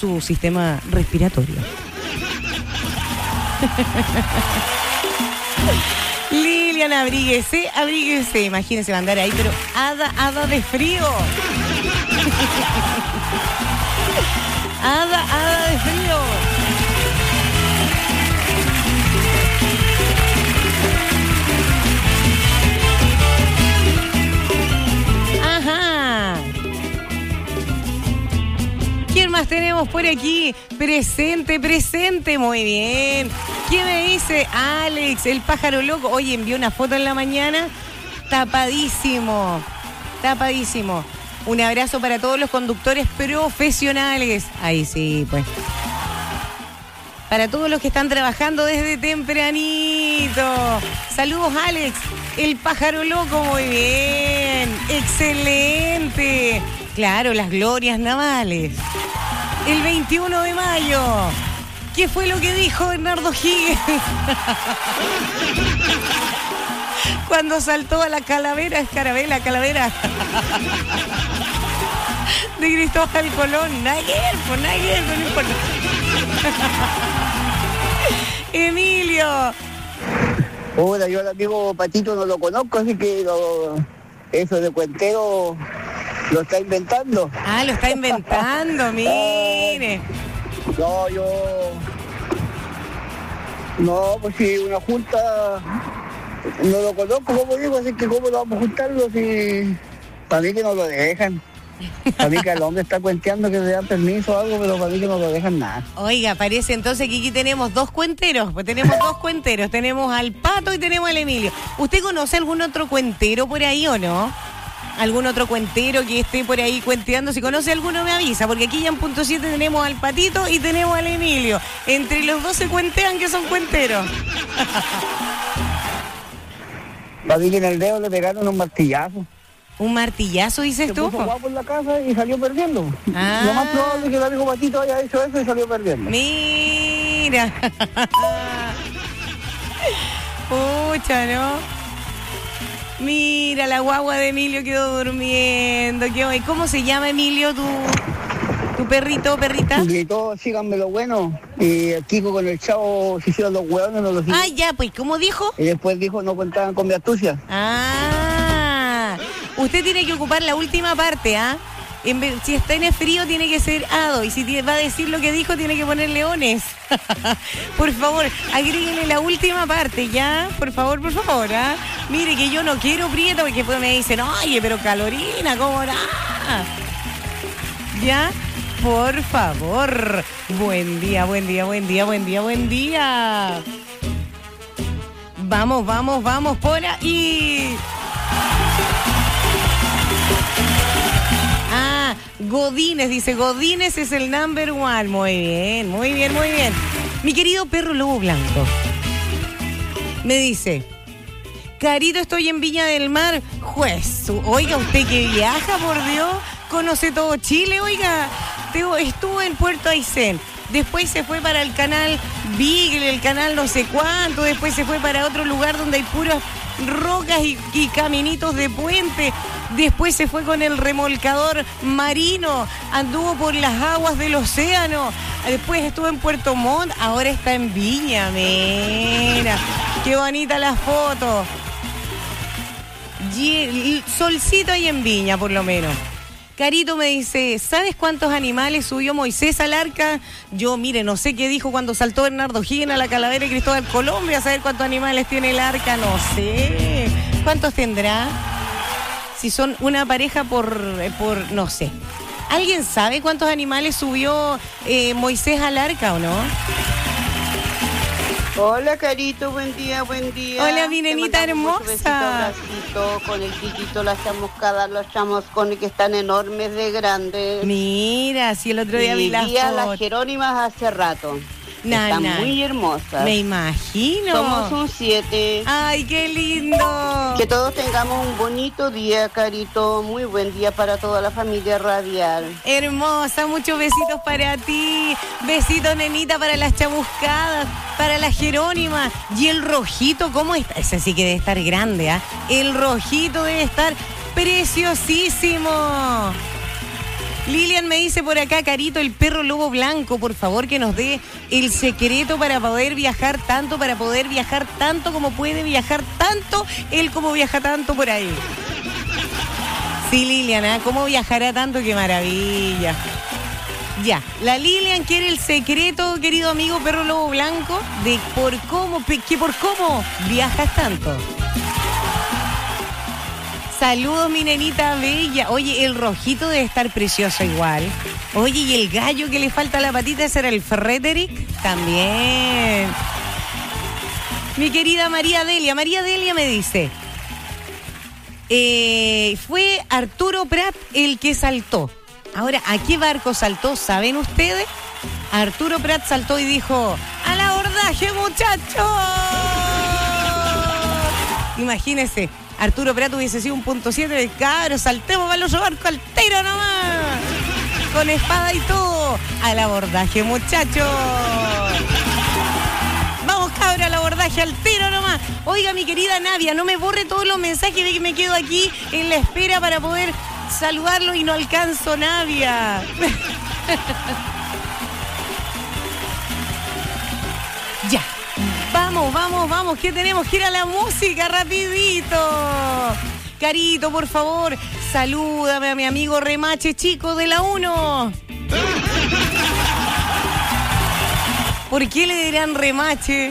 su sistema respiratorio. Lilian, abríguese. Imagínense andar ahí, pero hada de frío. Hada de frío. Ajá. ¿Quién más tenemos por aquí? Presente. Muy bien. ¿Quién me dice? Alex, el pájaro loco. Oye, envió una foto en la mañana. Tapadísimo. Un abrazo para todos los conductores profesionales. Ahí sí, pues. Para todos los que están trabajando desde tempranito. Saludos, Alex. El pájaro loco, muy bien. Excelente. Claro, las glorias navales. El 21 de mayo. ¿Qué fue lo que dijo Bernardo Higgins? Cuando saltó a la calavera. De Cristóbal Colón. Nada que ver, no importa. Emilio. Hola, yo al amigo Patito no lo conozco, así que eso de cuentero lo está inventando. Lo está inventando, mire. No, pues si una junta no lo conozco, como digo, así que cómo lo vamos a juntarlo si para mí que no lo dejan. Para mí que el hombre está cuenteando que le dan permiso o algo, pero para mí que no lo dejan nada. Oiga, parece entonces que aquí tenemos dos cuenteros. Tenemos al Pato y tenemos al Emilio. ¿Usted conoce algún otro cuentero por ahí o no? ¿Algún otro cuentero que esté por ahí cuenteando? Si conoce alguno me avisa, porque aquí ya en punto 7 tenemos al Patito y tenemos al Emilio. Entre los dos se cuentean que son cuenteros. Para mí que en el dedo le pegaron un martillazo. ¿Un martillazo, dices tú? Se puso guapo en la casa y salió perdiendo. Lo más probable es que el amigo Patito haya hecho eso y salió perdiendo. Mira. Pucha, ¿no? Mira, la guagua de Emilio quedó durmiendo. ¿Cómo se llama, Emilio, tu perrito, perrita? Gritó, síganme lo bueno. Y el Kiko con el Chavo se hicieron los hueones, no los hicieron. Ya, pues, ¿cómo dijo? Y después dijo, no contaban con mi astucia. Usted tiene que ocupar la última parte, Si está en el frío, tiene que ser hado. Y si va a decir lo que dijo, tiene que poner leones. Por favor, agréguenle la última parte, ¿ya? Por favor, Mire que yo no quiero prieto, porque después me dicen, oye, pero Calorina, ¿cómo era? ¿Ya? Por favor. Buen día. Vamos por ahí. Godínez, dice, Godínez es el number one. Muy bien. Mi querido perro lobo blanco me dice, Carito, estoy en Viña del Mar. Juez, oiga, usted que viaja, por Dios, conoce todo Chile, oiga. Estuvo en Puerto Aysén, después se fue para el canal Beagle, el canal no sé cuánto, después se fue para otro lugar donde hay puras rocas y caminitos de puente. Después se fue con el remolcador marino, anduvo por las aguas del océano, después estuvo en Puerto Montt, ahora está en Viña. Mira, qué bonita la foto. Solcito ahí en Viña, por lo menos. Carito me dice, ¿sabes cuántos animales subió Moisés al arca? Yo, mire, no sé qué dijo cuando saltó Bernardo Higgins a la calavera de Cristóbal Colón. Voy a saber cuántos animales tiene el arca, no sé. ¿Cuántos tendrá? Si son una pareja por no sé. ¿Alguien sabe cuántos animales subió Moisés al arca o no? Hola, Carito, buen día. Hola, mi nenita hermosa. Besito, con el chiquito, las chamuscadas, los chamuscones que están enormes de grandes. Mira, si el otro día vi las fotos. Las Jerónimas hace rato. Están muy hermosas. Me imagino. Somos un 7. ¡Ay, qué lindo! Que todos tengamos un bonito día, Carito. Muy buen día para toda la familia radial. Hermosa, muchos besitos para ti. Besitos, nenita, para las chamuscadas, para la Jerónima. Y el rojito, ¿cómo está? Ese sí que debe estar grande, El rojito debe estar preciosísimo. Lilian me dice por acá, Carito, el perro lobo blanco, por favor que nos dé el secreto para poder viajar tanto como puede viajar tanto, él como viaja tanto por ahí. Sí, Lilian, ¿eh? ¿Cómo viajará tanto? ¡Qué maravilla! Ya, la Lilian quiere el secreto, querido amigo perro lobo blanco, de por cómo viajas tanto. Saludos, mi nenita bella. Oye, el rojito debe estar precioso igual. Oye, y el gallo que le falta la patita, ese era el Frederick, también. Mi querida María Delia me dice... fue Arturo Prat el que saltó. Ahora, ¿a qué barco saltó? ¿Saben ustedes? Arturo Prat saltó y dijo: ¡al abordaje, muchachos! Imagínense, Arturo Prat hubiese sido un .7 de cabros, saltemos para el otro barco al tiro nomás. Con espada y todo. ¡Al abordaje, muchachos! Vamos, cabra, al abordaje, al tiro nomás. Oiga, mi querida Navia, no me borre todos los mensajes de que me quedo aquí en la espera para poder saludarlo y no alcanzo, Navia. Ya, vamos, que tenemos que ir a la música rapidito. Carito, por favor, salúdame a mi amigo Remache, chico de la 1. ¿Por qué le dirán Remache?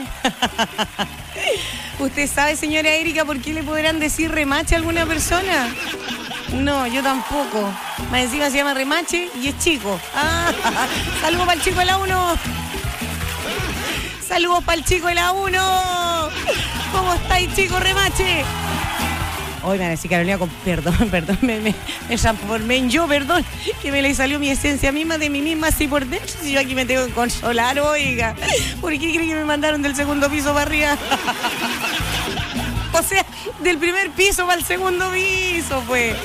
¿Usted sabe, señora Erika, por qué le podrán decir Remache a alguna persona? No, yo tampoco. Más encima se llama Remache y es chico. Saludos para el chico de la 1. Saludos para el chico de la 1. ¿Cómo estáis, chico Remache? Hoy me van a decir, Carolina, perdón, me transformé en yo, perdón, que me le salió mi esencia misma de mí misma así por dentro. Si yo aquí me tengo que consolar, oiga. ¿Por qué cree que me mandaron del segundo piso para arriba? O sea, del primer piso para el segundo piso, pues.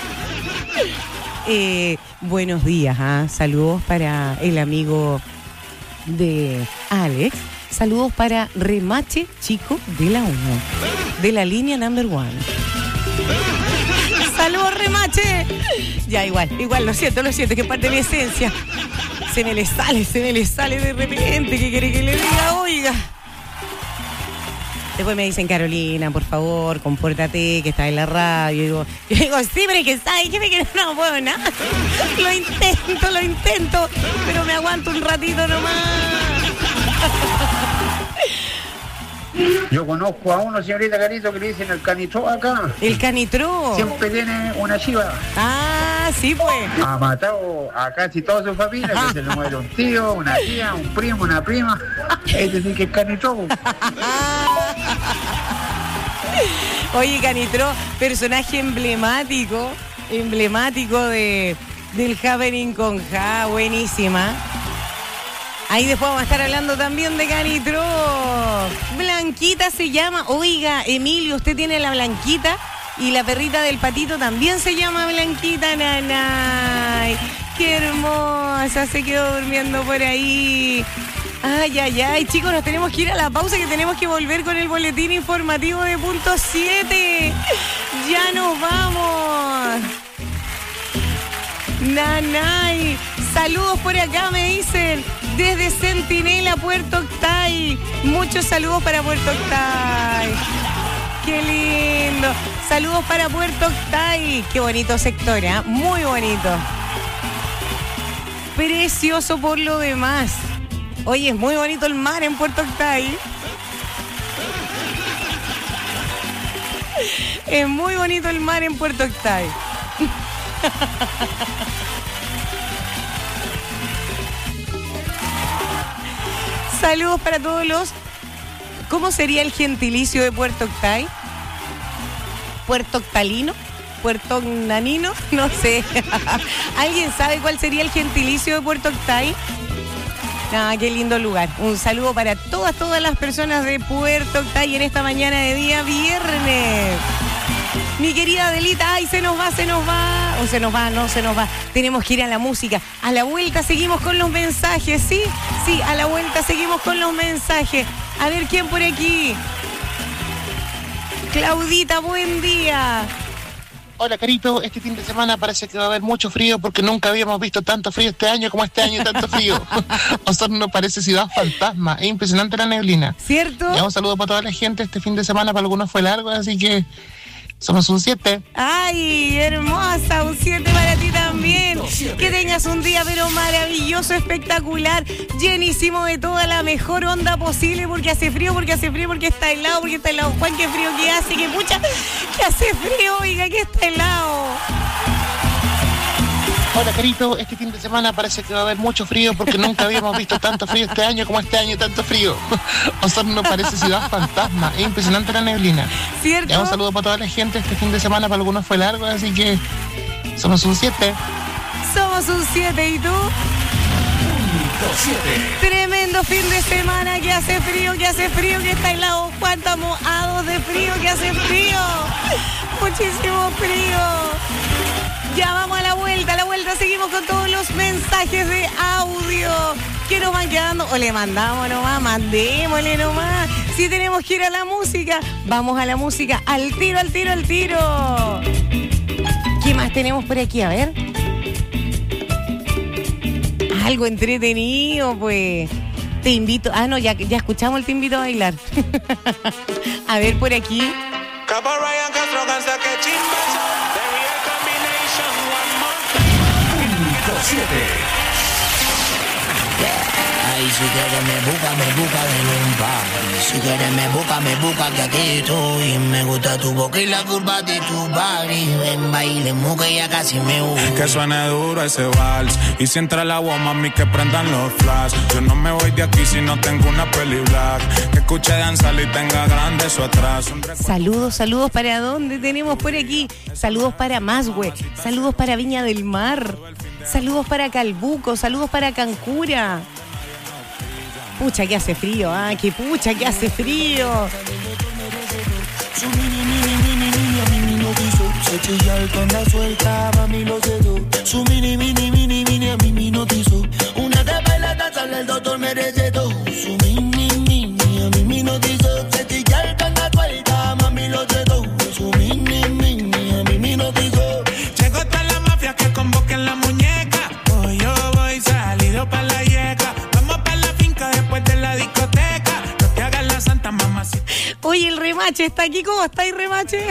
Buenos días, saludos para el amigo de Alex. Saludos para Remache, chico de la 1, de la línea number 1. ¡Saludos, Remache! Ya, igual, lo siento, que es parte de mi esencia. Se me le sale de repente. ¿Qué quiere que le diga? Oiga. Después me dicen, Carolina, por favor, compórtate, que estás en la radio. Yo digo, sí, pero es que está ahí, que me queda, no puedo nada. Lo intento, pero me aguanto un ratito nomás. Yo conozco a uno, señorita Carito, que le dicen el canitró acá. ¿El canitró? Siempre tiene una chiva. Ah, sí, pues. Ha matado a casi toda su familia, que se le muere un tío, una tía, un primo, una prima. Es decir, que es canitró. Oye, Canitró, personaje emblemático del Happening con Ja, buenísima. Ahí después vamos a estar hablando también de Canitró. Blanquita se llama. Oiga, Emilio, usted tiene la Blanquita y la perrita del patito también se llama Blanquita, nanay. Qué hermosa, se quedó durmiendo por ahí. Ay, chicos, nos tenemos que ir a la pausa, que tenemos que volver con el boletín informativo de punto 7. Ya nos vamos. Nanay, saludos por acá, me dicen, desde Centinela, Puerto Octay. Muchos saludos para Puerto Octay. Qué lindo. Saludos para Puerto Octay. Qué bonito sector, ¿eh? Muy bonito. Precioso por lo demás. Oye, es muy bonito el mar en Puerto Octay. Es muy bonito el mar en Puerto Octay. Saludos para todos los... ¿Cómo sería el gentilicio de Puerto Octay? ¿Puerto Octalino? ¿Puerto Ocnanino? No sé. ¿Alguien sabe cuál sería el gentilicio de Puerto Octay? Ah, qué lindo lugar. Un saludo para todas las personas de Puerto Octay en esta mañana de día viernes. Mi querida Adelita, ay, se nos va. O se nos va, no se nos va. Tenemos que ir a la música. A la vuelta seguimos con los mensajes, ¿sí? Sí, a la vuelta seguimos con los mensajes. A ver quién por aquí. Claudita, buen día. Hola, Carito. Este fin de semana parece que va a haber mucho frío porque nunca habíamos visto tanto frío este año como este año, tanto frío. Osorno parece ciudad fantasma. Es impresionante la neblina. ¿Cierto? Ya, un saludo para toda la gente. Este fin de semana para algunos fue largo, así que somos un 7. ¡Ay, hermosa! Un 7 para ti también. Que tengas un día pero maravilloso, espectacular, llenísimo de toda la mejor onda posible, porque hace frío, porque está helado, Juan, qué frío que hace, que pucha, que hace frío, oiga, que está helado. Hola, Carito. Este fin de semana parece que va a haber mucho frío porque nunca habíamos visto tanto frío este año como este año, tanto frío. Osorno parece ciudad fantasma. Es impresionante la neblina. ¿Cierto? Ya, un saludo para toda la gente. Este fin de semana para algunos fue largo, así que somos un 7. Somos un 7, ¿y tú? 7. Tremendo fin de semana, que hace frío, que está helado. Juan, estamos a 2 de frío, que hace frío. Muchísimo frío. Ya vamos a la vuelta, seguimos con todos los mensajes de audio que nos van quedando. O le mandamos nomás, mandémosle nomás. Si tenemos que ir a la música, vamos a la música, al tiro. ¿Qué más tenemos por aquí? A ver. Algo entretenido, pues. Te invito. Ah, no, ya escuchamos el Te invito a bailar. A ver por aquí. Capo Ryan Castro, cansa que chimba. 7. Ay, si quieres me busca de lumpa. Si quieres me busca que aquí estoy. Me gusta tu boca y la curva de tu body. Ven, bailemos que ya casi me voy. Que suene duro ese vals. Y si entra el agua, mami, que prendan los flash. Yo no me voy de aquí si no tengo una peli black. Que escuche danzar y tenga grande eso atrás. Saludos para dónde tenemos por aquí. Saludos para Mashue. Saludos para Viña del Mar. Saludos para Calbuco. Saludos para Cancura. Pucha que hace frío, que pucha que hace frío. Se chilla el tonda suelta, mami lo cedo. Su mini, a mí me notizó. Una que baila danza, el doctor me recetó. Su mini, a mí me notizó. Se chilla el tonda suelta, mami lo cedo. Su mini, a mí me notizó. Llegó toda la mafia que convoquen la muñeca. Hoy yo voy salido pa' la yeca. Vamos pa' la finca después de la discoteca. No te hagas la santa mamacita. Oye, el remache está aquí. ¿Cómo está el remache?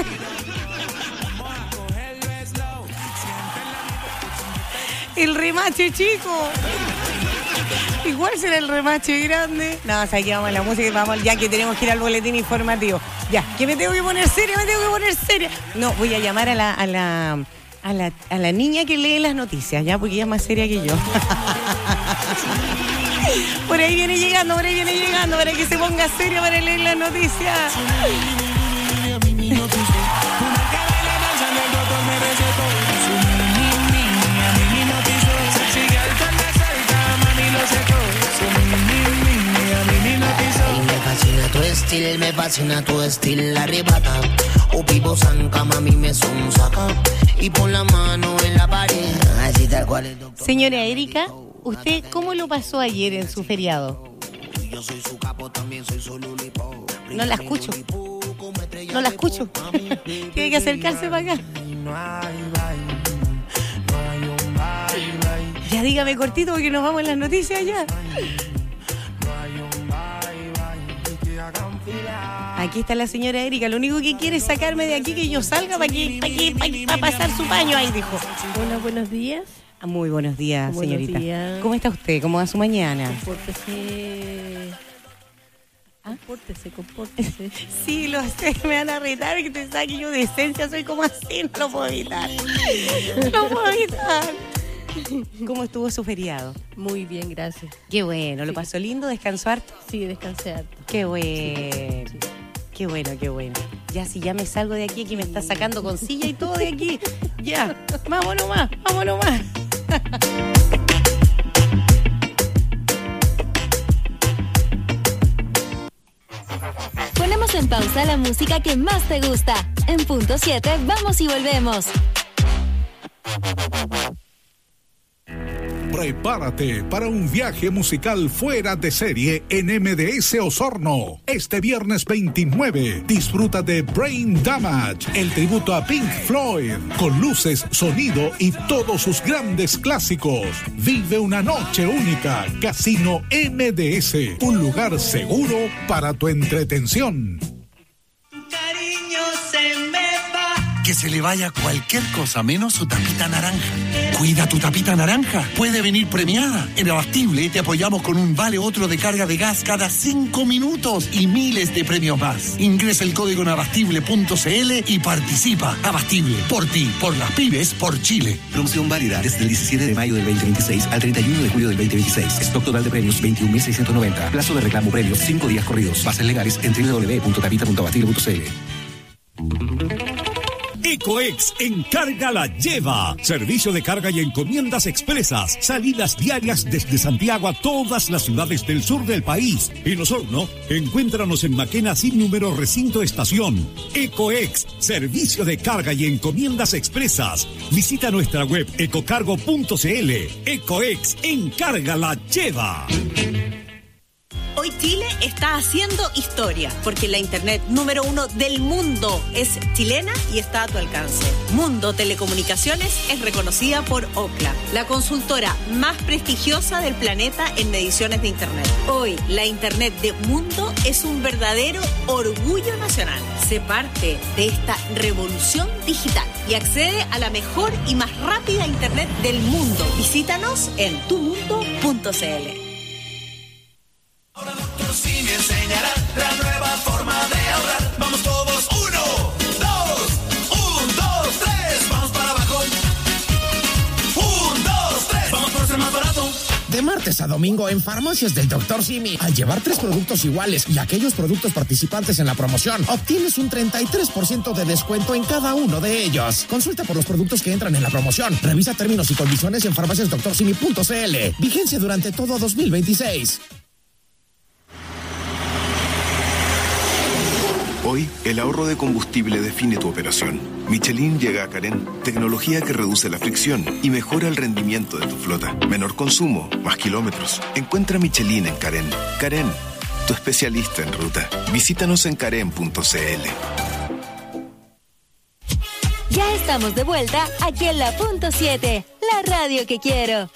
El remache chico. Igual será el remache grande. No, o sea, que vamos a la música, vamos, ya que tenemos que ir al boletín informativo. Ya, que me tengo que poner seria, No, voy a llamar a la niña que lee las noticias, ya, porque ella es más seria que yo. Por ahí viene llegando, para que se ponga seria para leer las noticias. Me fascina tu estilo, arrebata. O pivo zanca, mami me son saca. Y pon la mano en la pared. Así tal cual el doctor. Señora Erika, ¿usted cómo lo pasó ayer en su feriado? Yo soy su capo, también soy su lulipo. No la escucho. Tiene que acercarse para acá. Ya dígame cortito porque nos vamos en las noticias ya. Aquí está la señora Erika. Lo único que quiere es sacarme de aquí, que yo salga para pasar su paño. Ahí dijo. Hola, buenos días. Muy buenos días, señorita. Buenos días. ¿Cómo está usted? ¿Cómo va su mañana? Compórtese. Sí, lo sé, me van a retar que te saque yo de esencia. Soy como así, no lo puedo evitar. ¿Cómo estuvo su feriado? Muy bien, gracias. Qué bueno, ¿lo pasó lindo? ¿Descansó harto? Sí, descansé harto. Qué bueno. Sí. Qué bueno. Ya, si ya me salgo de aquí me está sacando con silla y todo de aquí. Ya, vámonos más. Ponemos en pausa la música que más te gusta. En punto 7, vamos y volvemos. Prepárate para un viaje musical fuera de serie en MDS Osorno. Este viernes 29, disfruta de Brain Damage, el tributo a Pink Floyd, con luces, sonido y todos sus grandes clásicos. Vive una noche única. Casino MDS, un lugar seguro para tu entretención. Que se le vaya cualquier cosa menos su tapita naranja. Cuida tu tapita naranja. Puede venir premiada. En Abastible te apoyamos con un vale otro de carga de gas cada 5 minutos y miles de premios más. Ingresa el código en abastible.cl y participa. Abastible, por ti, por las pymes, por Chile. Promoción válida desde el 17 de mayo del 2026 al 31 de julio del 2026. Stock total de premios 21.690. Plazo de reclamo premios 5 días corridos. Bases legales en www.tapita.abastible.cl. Ecoex Encarga la Lleva. Servicio de carga y encomiendas expresas. Salidas diarias desde Santiago a todas las ciudades del sur del país. En Osorno, encuéntranos en Maquena sin número recinto estación. Ecoex, servicio de carga y encomiendas expresas. Visita nuestra web ecocargo.cl. Ecoex Encarga la Lleva. Hoy Chile está haciendo historia, porque la internet número 1 del mundo es chilena y está a tu alcance. Mundo Telecomunicaciones es reconocida por Ookla, la consultora más prestigiosa del planeta en mediciones de internet. Hoy, la internet de Mundo es un verdadero orgullo nacional. Sé parte de esta revolución digital y accede a la mejor y más rápida internet del mundo. Visítanos en tumundo.cl. Ahora Dr. Simi enseñará la nueva forma de ahorrar. Vamos todos, 1, 2, 3, vamos para abajo. 1, 2, 3, vamos por ser más barato. De martes a domingo en Farmacias del Dr. Simi, al llevar 3 productos iguales y aquellos productos participantes en la promoción, obtienes un 33% de descuento en cada uno de ellos. Consulta por los productos que entran en la promoción. Revisa términos y condiciones en farmaciasdoctorsimi.cl. Vigencia durante todo 2026. Hoy, el ahorro de combustible define tu operación. Michelin llega a Carén, tecnología que reduce la fricción y mejora el rendimiento de tu flota. Menor consumo, más kilómetros. Encuentra Michelin en Carén. Carén, tu especialista en ruta. Visítanos en carén.cl. Ya estamos de vuelta aquí en la Punto 7, la radio que quiero.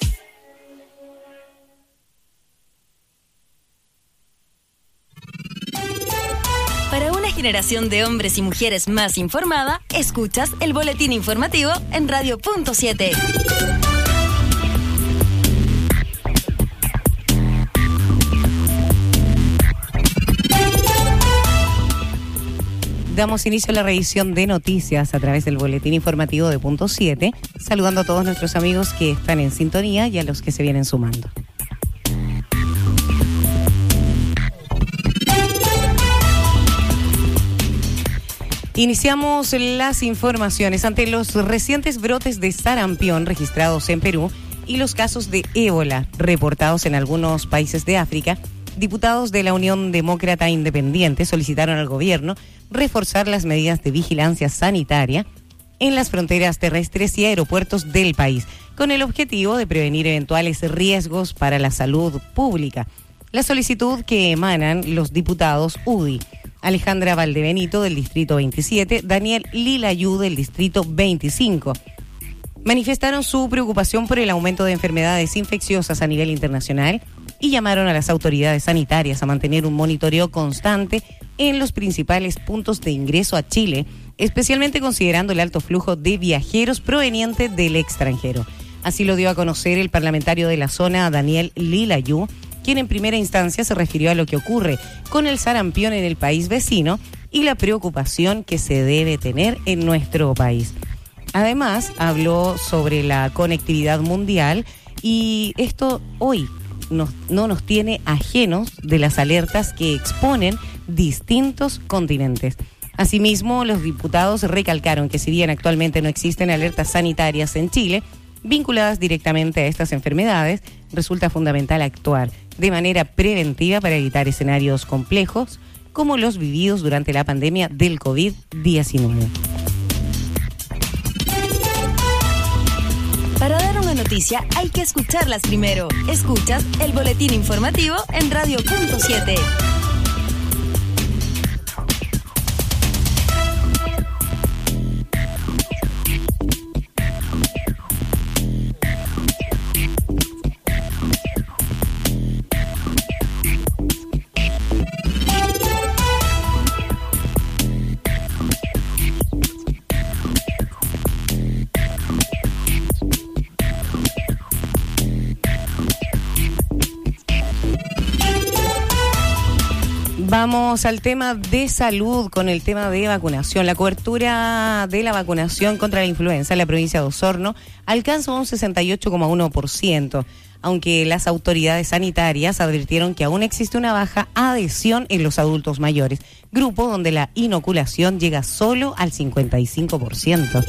Para una generación de hombres y mujeres más informada, escuchas el boletín informativo en Radio Punto 7. Damos inicio a la revisión de noticias a través del boletín informativo de Punto 7, saludando a todos nuestros amigos que están en sintonía y a los que se vienen sumando. Iniciamos las informaciones ante los recientes brotes de sarampión registrados en Perú y los casos de ébola reportados en algunos países de África. Diputados de la Unión Demócrata Independiente solicitaron al gobierno reforzar las medidas de vigilancia sanitaria en las fronteras terrestres y aeropuertos del país, con el objetivo de prevenir eventuales riesgos para la salud pública. La solicitud que emanan los diputados UDI, Alejandra Valdebenito del Distrito 27, Daniel Lilayú del Distrito 25, manifestaron su preocupación por el aumento de enfermedades infecciosas a nivel internacional y llamaron a las autoridades sanitarias a mantener un monitoreo constante en los principales puntos de ingreso a Chile, especialmente considerando el alto flujo de viajeros provenientes del extranjero. Así lo dio a conocer el parlamentario de la zona, Daniel Lilayú, quien en primera instancia se refirió a lo que ocurre con el sarampión en el país vecino y la preocupación que se debe tener en nuestro país. Además, habló sobre la conectividad mundial y esto hoy no nos tiene ajenos de las alertas que exponen distintos continentes. Asimismo, los diputados recalcaron que si bien actualmente no existen alertas sanitarias en Chile vinculadas directamente a estas enfermedades, resulta fundamental actuar de manera preventiva para evitar escenarios complejos como los vividos durante la pandemia del COVID-19. Para dar un toda noticia hay que escucharlas primero. Escuchas el boletín informativo en Radio Punto 7. Vamos al tema de salud con el tema de vacunación. La cobertura de la vacunación contra la influenza en la provincia de Osorno alcanza un 68,1%, aunque las autoridades sanitarias advirtieron que aún existe una baja adhesión en los adultos mayores, grupo donde la inoculación llega solo al 55%.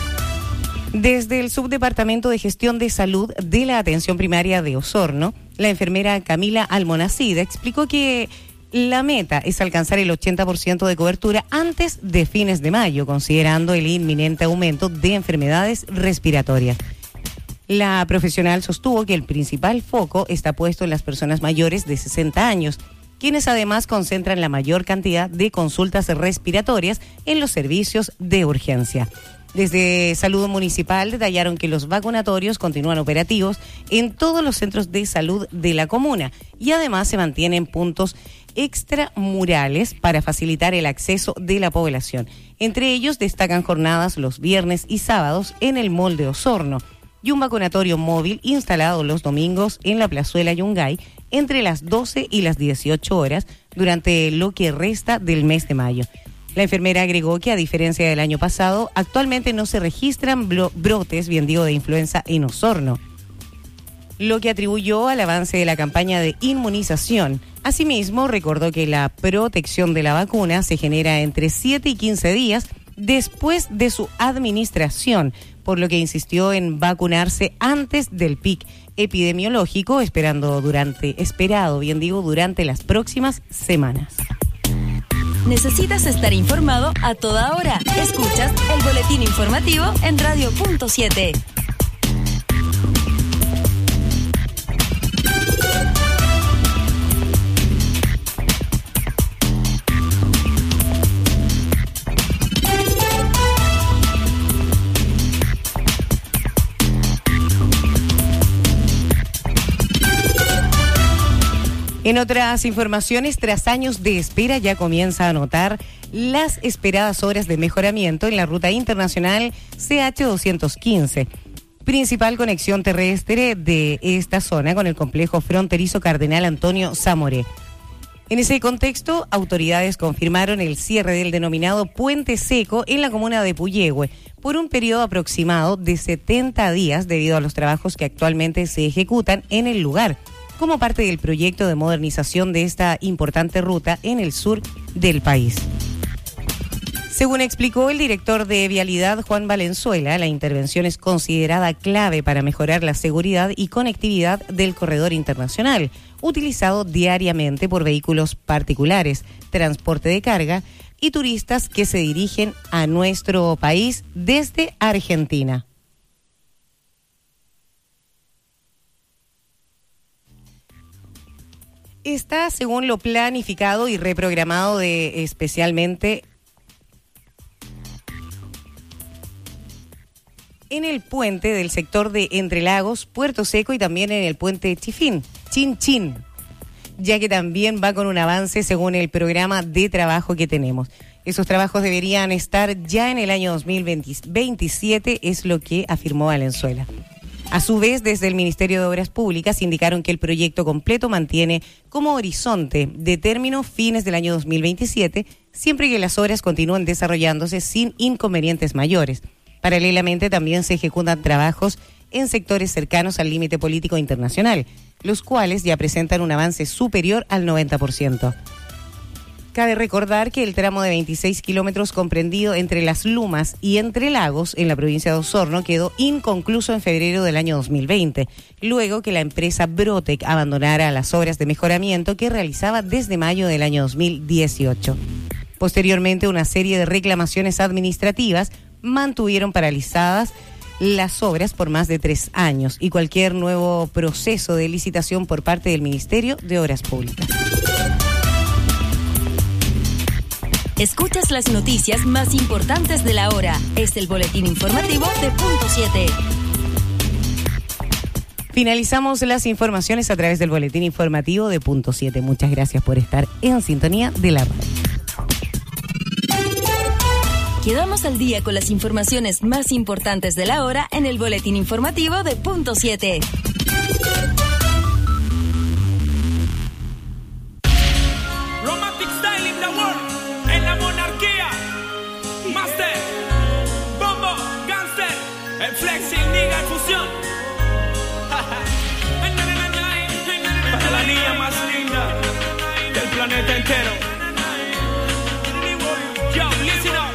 Desde el Subdepartamento de Gestión de Salud de la Atención Primaria de Osorno, la enfermera Camila Almonacida explicó que la meta es alcanzar el 80% de cobertura antes de fines de mayo, considerando el inminente aumento de enfermedades respiratorias. La profesional sostuvo que el principal foco está puesto en las personas mayores de 60 años, quienes además concentran la mayor cantidad de consultas respiratorias en los servicios de urgencia. Desde Salud Municipal detallaron que los vacunatorios continúan operativos en todos los centros de salud de la comuna y además se mantienen puntos extramurales para facilitar el acceso de la población. Entre ellos destacan jornadas los viernes y sábados en el Mall de Osorno y un vacunatorio móvil instalado los domingos en la Plazuela Yungay entre las 12 y las 18 horas durante lo que resta del mes de mayo. La enfermera agregó que a diferencia del año pasado, actualmente no se registran brotes, bien digo, de influenza en Osorno, lo que atribuyó al avance de la campaña de inmunización. Asimismo, recordó que la protección de la vacuna se genera entre 7 y 15 días después de su administración, por lo que insistió en vacunarse antes del pic epidemiológico, esperado durante las próximas semanas. ¿Necesitas estar informado a toda hora? Escuchas el boletín informativo en Radio Punto 7. En otras informaciones, tras años de espera, ya comienza a notar las esperadas horas de mejoramiento en la ruta internacional CH215, principal conexión terrestre de esta zona con el complejo fronterizo Cardenal Antonio Zamoré. En ese contexto, autoridades confirmaron el cierre del denominado Puente Seco en la comuna de Puyehue por un periodo aproximado de 70 días debido a los trabajos que actualmente se ejecutan en el lugar, como parte del proyecto de modernización de esta importante ruta en el sur del país. Según explicó el director de Vialidad, Juan Valenzuela, la intervención es considerada clave para mejorar la seguridad y conectividad del corredor internacional, utilizado diariamente por vehículos particulares, transporte de carga y turistas que se dirigen a nuestro país desde Argentina. Está según lo planificado y reprogramado especialmente en el puente del sector de Entre Lagos, Puerto Seco y también en el puente Chifín, Chin, ya que también va con un avance según el programa de trabajo que tenemos. Esos trabajos deberían estar ya en el año 2027, es lo que afirmó Valenzuela. A su vez, desde el Ministerio de Obras Públicas indicaron que el proyecto completo mantiene como horizonte de término fines del año 2027, siempre que las obras continúen desarrollándose sin inconvenientes mayores. Paralelamente, también se ejecutan trabajos en sectores cercanos al límite político internacional, los cuales ya presentan un avance superior al 90%. Cabe recordar que el tramo de 26 kilómetros comprendido entre Las Lumas y Entre Lagos, en la provincia de Osorno, quedó inconcluso en febrero del año 2020, luego que la empresa Brotec abandonara las obras de mejoramiento que realizaba desde mayo del año 2018. Posteriormente, una serie de reclamaciones administrativas mantuvieron paralizadas las obras por más de 3 años y cualquier nuevo proceso de licitación por parte del Ministerio de Obras Públicas. Escuchas las noticias más importantes de la hora. Es el boletín informativo de Punto 7. Finalizamos las informaciones a través del boletín informativo de Punto 7. Muchas gracias por estar en sintonía de la radio. Quedamos al día con las informaciones más importantes de la hora en el boletín informativo de Punto 7. Romantic style in the world, en la monarquía. Master, Bombo, Gangster, el flexing, nigga, fusión. Para la niña más linda del planeta entero. Yo, listen up.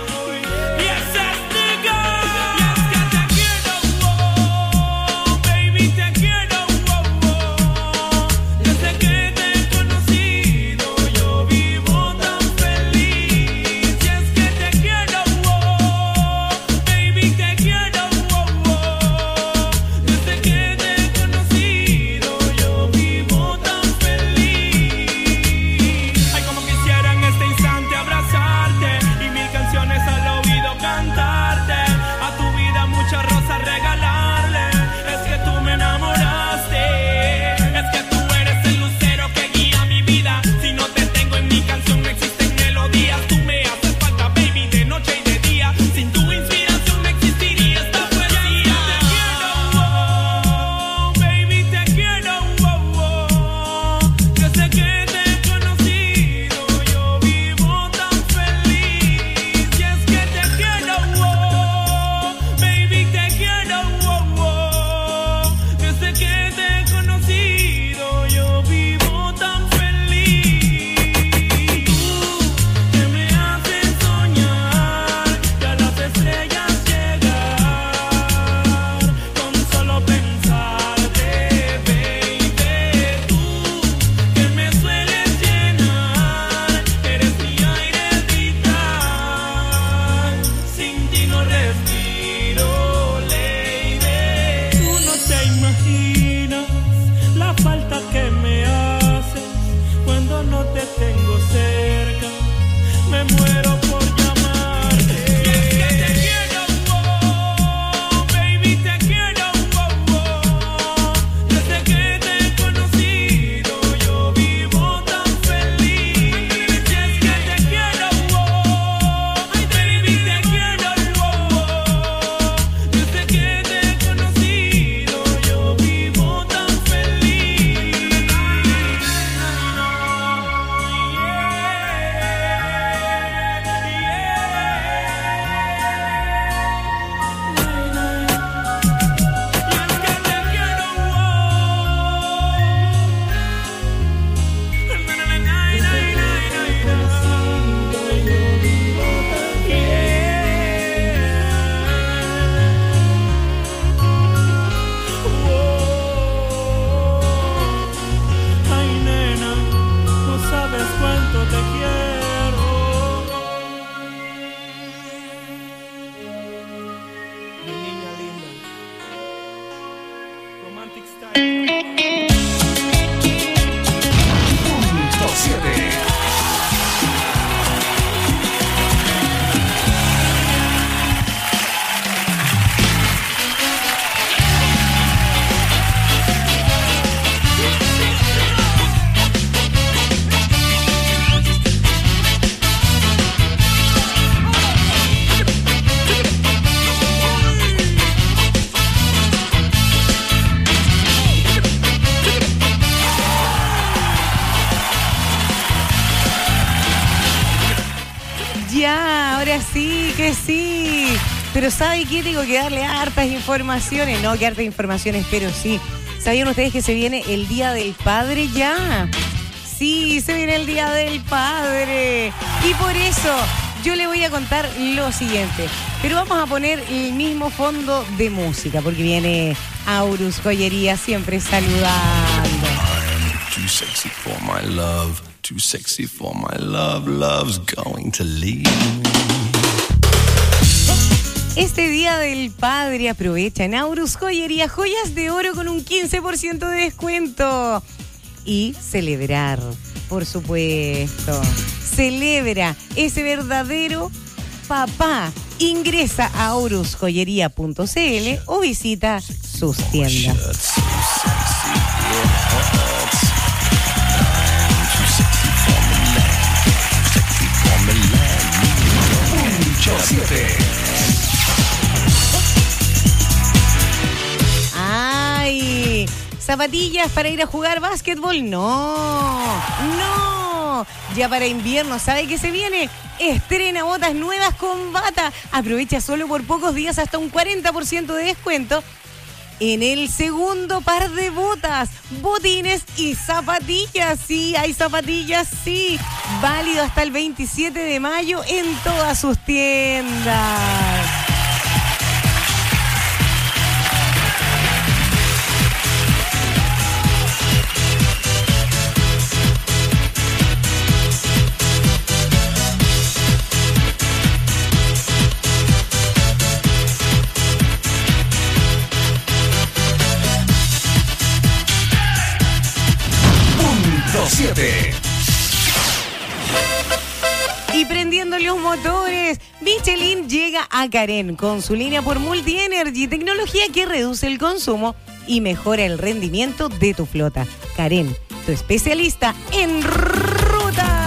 Sí, que sí. Pero ¿sabe qué? Tengo que darle hartas informaciones. No, que hartas informaciones, pero sí. ¿Sabían ustedes que se viene el Día del Padre ya? Sí, se viene el Día del Padre. Y por eso yo le voy a contar lo siguiente. Pero vamos a poner el mismo fondo de música, porque viene Aurus Joyería siempre saludando. I'm too sexy for my love. Too sexy for my love. Love's going to leave me. Este Día del Padre aprovecha en Aurus Joyería joyas de oro con un 15% de descuento. Y celebrar, por supuesto. Celebra ese verdadero papá. Ingresa a aurusjoyería.cl o visita sus tiendas. ¡Ay! ¿Zapatillas para ir a jugar básquetbol? No. Ya para invierno, ¿sabe qué se viene? Estrena botas nuevas con Bata. Aprovecha solo por pocos días hasta un 40% de descuento en el segundo par de botas, botines y zapatillas. Sí, hay zapatillas, sí. Válido hasta el 27 de mayo en todas sus tiendas. Y prendiendo los motores, Michelin llega a Karen con su línea por Multi-Energy, tecnología que reduce el consumo y mejora el rendimiento de tu flota. Karen, tu especialista en ruta.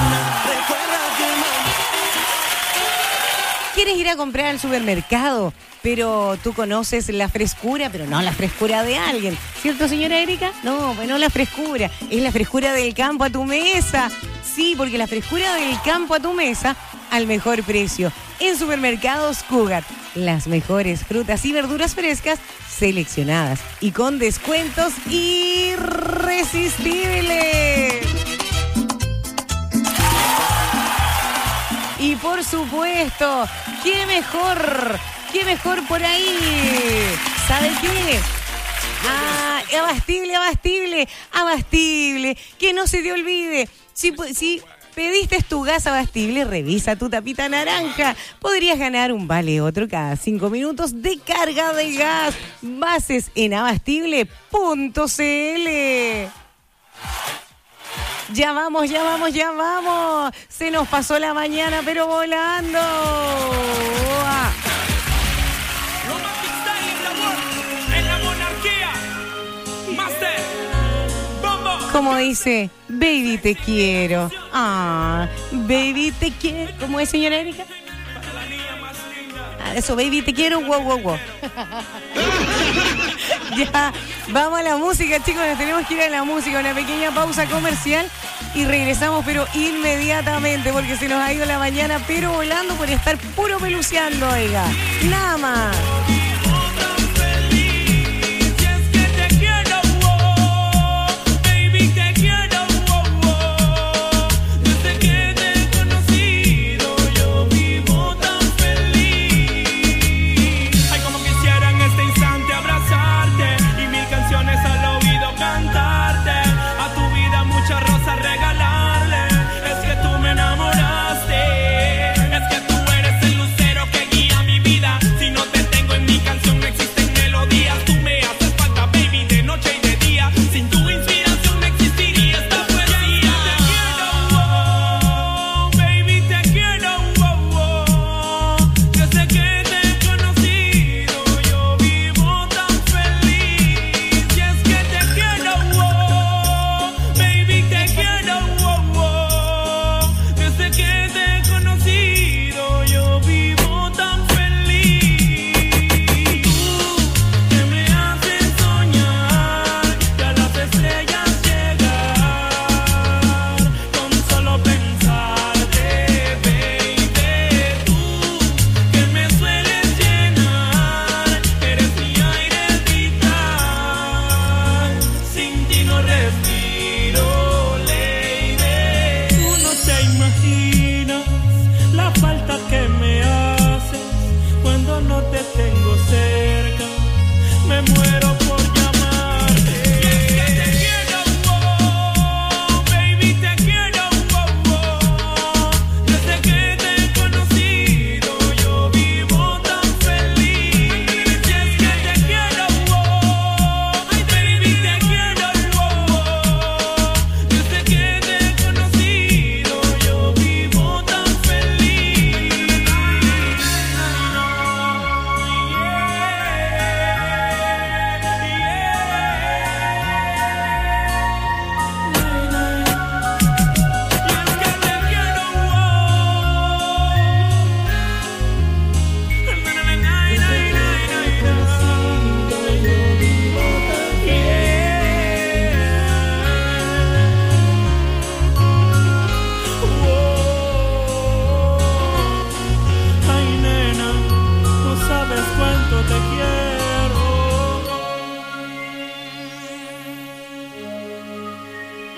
¿Quieres ir a comprar al supermercado? Pero tú conoces la frescura, pero no la frescura de alguien. ¿Cierto, señora Erika? No, pues no la frescura. Es la frescura del campo a tu mesa. Sí, porque la frescura del campo a tu mesa al mejor precio. En Supermercados Cougar. Las mejores frutas y verduras frescas seleccionadas y con descuentos irresistibles. Y por supuesto, ¿qué mejor por ahí? ¿Sabe qué? Abastible, que no se te olvide. Si pediste tu gas Abastible, revisa tu tapita naranja. Podrías ganar un vale otro cada 5 minutos de carga de gas. Bases en abastible.cl. Ya vamos. Se nos pasó la mañana, pero volando. Como dice, baby te quiero. Baby te quiero. ¿Cómo es, señora Erika? Eso, baby te quiero, wow. Ya, vamos a la música, chicos, nos tenemos que ir a la música, una pequeña pausa comercial y regresamos, pero inmediatamente, porque se nos ha ido la mañana, pero volando por estar puro peluceando, oiga, nada más. Si no te tengo en mi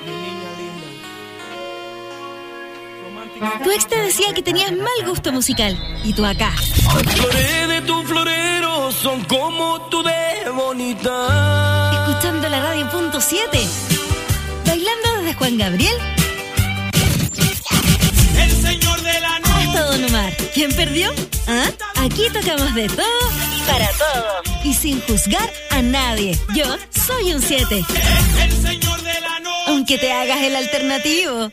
Tu ex te decía que tenías mal gusto musical. Y tú acá. Las flores de tu florero son como tú de bonita. Escuchando la radio punto 7. Bailando desde Juan Gabriel. El señor de la noche. Hasta Don Omar. ¿Quién perdió? ¿Ah? Aquí tocamos de todo para todos. Y sin juzgar a nadie. Yo soy un 7. El señor de la noche. Aunque te hagas el alternativo.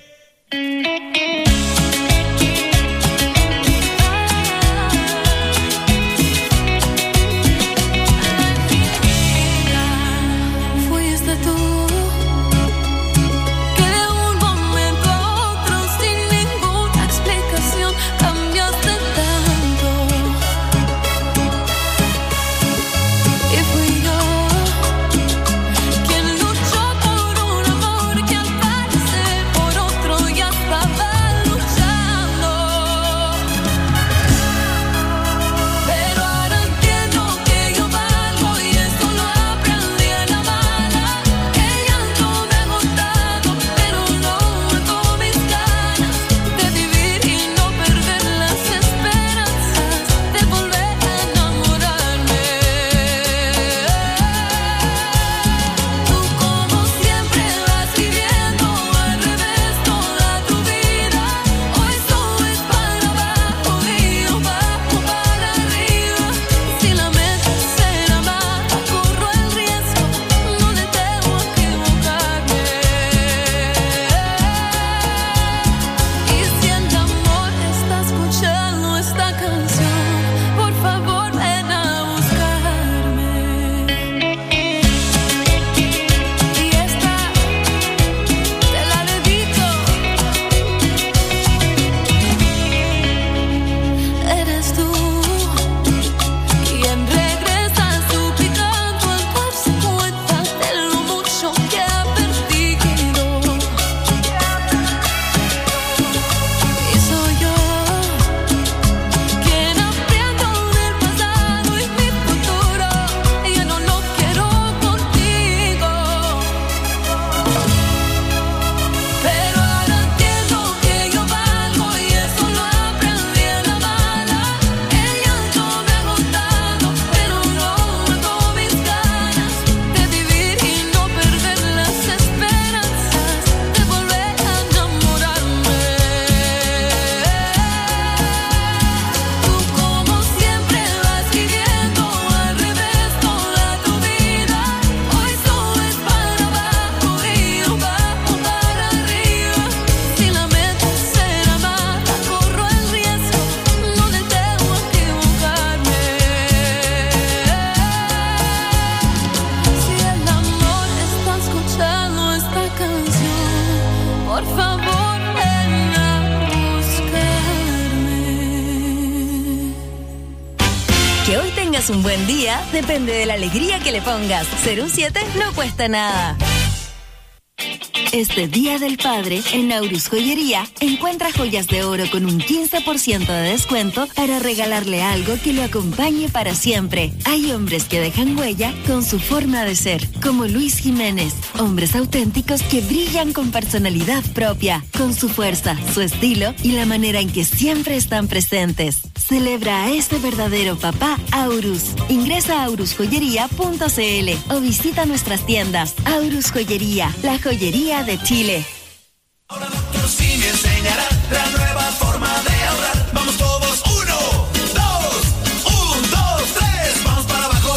Fuiste tú que de un momento a otro sin ninguna explicación cambiaste tanto. Y fui yo quien luchó por un amor que al parecer por otro ya estaba luchando. Pero ahora entiendo que yo valgo y esto lo aprendí en la mala. El llanto me ha agotado, pero no mato mis ganas de vivir y no perder las esperanzas de volver a enamorarme. Tú como siempre vas viviendo al revés toda tu vida. Hoy todo es para abajo y yo bajo para arriba. Si la mente será mala, corro el riesgo, no le temo a equivocarme. Y si el amor está escuchando esta canción, por favor ven a buscarme. Y esta te la dedico. Eres tú quien regresa suplicando al darse cuenta de lo mucho que ha perdido. Y soy yo quien aprieto del pasado y mi futuro ya no lo quiero contigo. Pero ahora entiendo que yo valgo y eso lo aprendí en la mala. El llanto me ha agotado, pero no mato mis ganas de vivir y no perder las esperanzas de volver a enamorarme. Tú como siempre vas viviendo al revés toda tu vida. Hoy todo es para abajo y yo bajo para arriba. Si la mente será mala, corro el riesgo, no le temo a equivocarme. Si el amor está escuchando esta canción, por favor ven a buscarme. Que hoy tengas un buen día depende de la alegría que le pongas. Ser un 7 no cuesta nada. Este Día del Padre, en Aurus Joyería, encuentra joyas de oro con un 15% de descuento para regalarle algo que lo acompañe para siempre. Hay hombres que dejan huella con su forma de ser, como Luis Jiménez. Hombres auténticos que brillan con personalidad propia, con su fuerza, su estilo y la manera en que siempre están presentes. Celebra a este verdadero papá Aurus. Ingresa a aurusjoyería.cl o visita nuestras tiendas. Aurus Joyería, la joyería de Chile. Doctor Simi enseñará la nueva forma de ahorrar. Vamos todos, 1, 2, 3, vamos para abajo.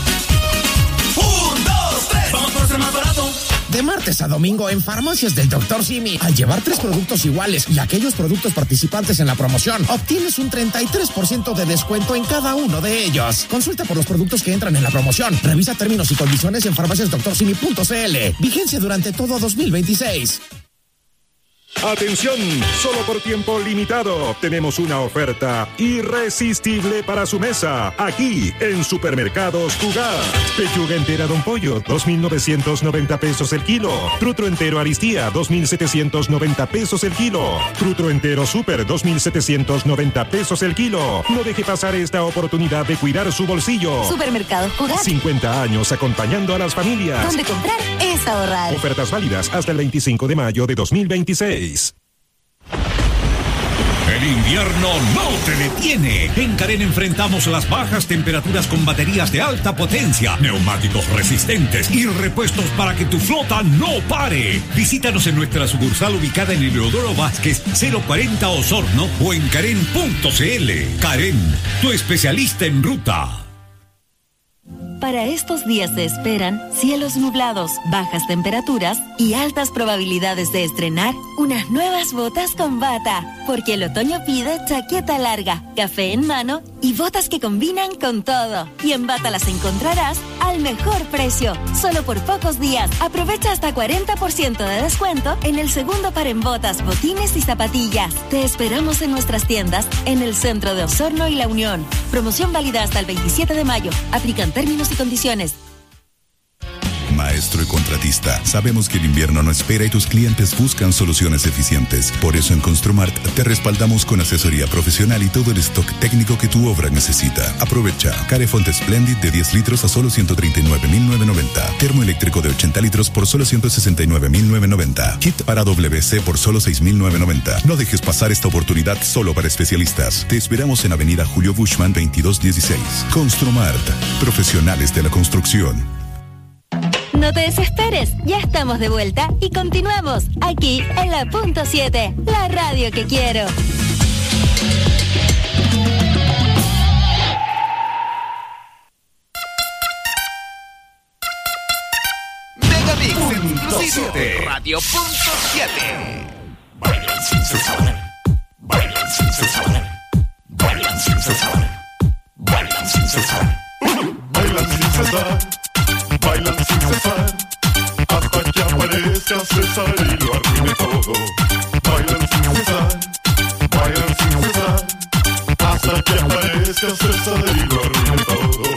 1, 2, 3, vamos por ser más barato. De martes a domingo en Farmacias del Dr. Simi, al llevar 3 productos iguales y aquellos productos participantes en la promoción, obtienes un 33% de descuento en cada uno de ellos. Consulta por los productos que entran en la promoción. Revisa términos y condiciones en farmaciasdoctorsimi.cl. Vigencia durante todo 2026. Atención, solo por tiempo limitado tenemos una oferta irresistible para su mesa, aquí en Supermercados Jugar. Pechuga entera Don Pollo, 2.990 pesos el kilo. Trutro entero Aristía, 2.790 pesos el kilo. Trutro entero Super, 2.790 pesos el kilo. No deje pasar esta oportunidad de cuidar su bolsillo. Supermercados Jugar. 50 años acompañando a las familias. Donde comprar es ahorrar. Ofertas válidas hasta el 25 de mayo de 2026. El invierno no te detiene. En Karen enfrentamos las bajas temperaturas con baterías de alta potencia, neumáticos resistentes y repuestos para que tu flota no pare. Visítanos en nuestra sucursal ubicada en Eleodoro Vázquez 040 Osorno o en karen.cl. Karen, tu especialista en ruta. Para estos días se esperan cielos nublados, bajas temperaturas y altas probabilidades de estrenar unas nuevas botas con bata, porque el otoño pide chaqueta larga, café en mano y botas que combinan con todo. Y en Bata las encontrarás al mejor precio, solo por pocos días. Aprovecha hasta 40% de descuento en el segundo par en botas, botines y zapatillas. Te esperamos en nuestras tiendas en el centro de Osorno y La Unión. Promoción válida hasta el 27 de mayo. Aplican términos y condiciones. Maestro y contratista, sabemos que el invierno no espera y tus clientes buscan soluciones eficientes. Por eso en Construmart te respaldamos con asesoría profesional y todo el stock técnico que tu obra necesita. Aprovecha Carefont Splendid de 10 litros a solo 139.990. Termoeléctrico de 80 litros por solo 169.990. Kit para WC por solo 6.990. No dejes pasar esta oportunidad solo para especialistas. Te esperamos en Avenida Julio Bushman 2216. Construmart, profesionales de la construcción. No te desesperes, ya estamos de vuelta y continuamos aquí en la Punto 7, la radio que quiero. Megamix Punto 7. Radio Punto 7. Bailan sin cesar, bailan sin cesar, bailan sin cesar, bailan sin cesar, bailan sin cesar. Bailan sin cesar, hasta que aparezca César y lo arruine todo. Bailan sin cesar, hasta que aparezca César y lo arruine todo.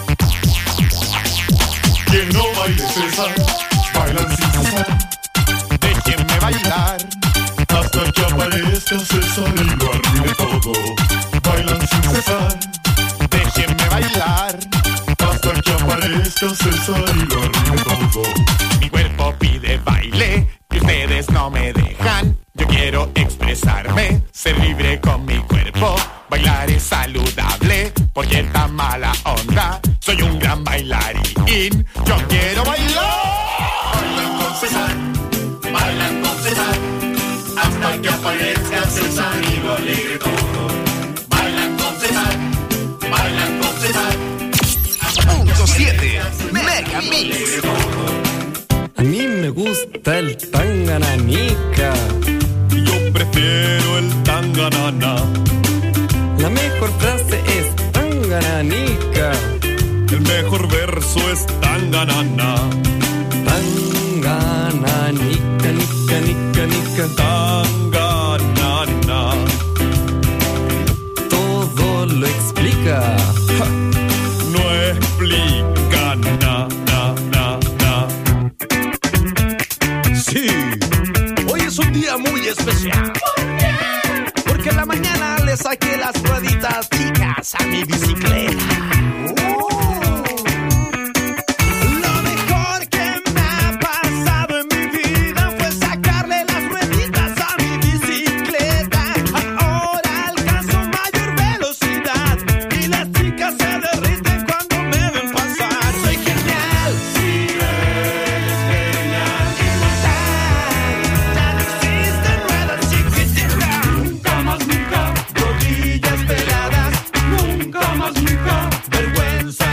Quien no baile César, bailan sin cesar. Déjenme bailar, hasta que aparezca César y lo arruine todo. Bailan sin cesar, déjenme bailar. Hasta que aparezca César y lo arruine todo. Mi cuerpo pide baile y ustedes no me dejan. Yo quiero expresarme, ser libre con mi cuerpo. Bailar es saludable, porque esta mala onda. Soy un gran bailarín, yo quiero bailar. Bailan con César, bailan con César, hasta que aparezca César y lo alegre todo. Bailan con César, bailan con César. Punto 7, Megamix. A mí me gusta el tangananica. Yo prefiero el tanganana. La mejor frase es tangananica. El mejor verso es tanganana. Tangananica, nica, nica, nica. Tanganana. Todo lo explica. Ja. No explica na. Sí, hoy es un día muy especial. ¿Por qué? Porque en la mañana le saqué las rueditas chicas a mi bicicleta. Lo mejor que me ha pasado en mi vida fue sacarle las rueditas a mi bicicleta. Ahora alcanzo mayor velocidad y las chicas se derriten cuando me ven pasar. Soy genial. Sí, eres genial. Ya no existen ruedas chiquititas. Nunca más nunca, rodillas peladas. Nunca más nunca, vergüenza